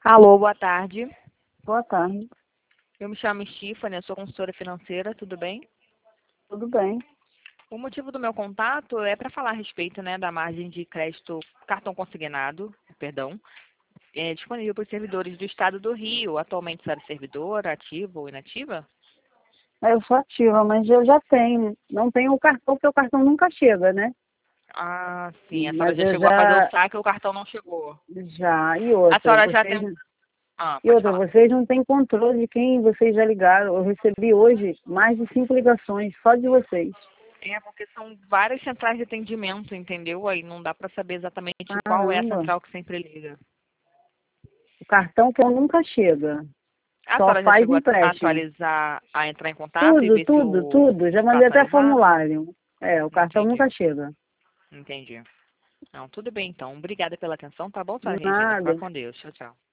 Alô, boa tarde. Boa tarde, Eu me chamo Stephanie, eu sou consultora financeira, tudo bem? tudo bem? O motivo do meu contato é para falar a respeito, né, da margem de crédito cartão consignado, perdão, disponível para os servidores do Estado do Rio. Atualmente será servidora, ativa ou inativa? Eu sou ativa, mas eu já tenho. Não tenho o cartão, porque o cartão nunca chega, né? Ah, sim, a senhora Mas já eu chegou a fazer o já, saque e o cartão não chegou. já. E A outra, senhora já vocês, tem... Ah, e pode outra, falar. vocês não têm controle de quem vocês já ligaram. Eu recebi hoje mais de 5 ligações só de vocês. É, porque são várias centrais de atendimento, entendeu? Aí não dá para saber exatamente qual é a Caramba, central que sempre liga. o cartão que eu nunca chega. A Só senhora já faz chegou a empréstimo. atualizar, a entrar em contato e Tudo, ver se tudo, o tudo. Já está mandei até atualizado? formulário. É, o cartão Entendi, nunca chega. entendi. Não, tudo bem então. Obrigada pela atenção, tá bom, senhora Regina? Fica Nada. com Deus. Tchau, tchau.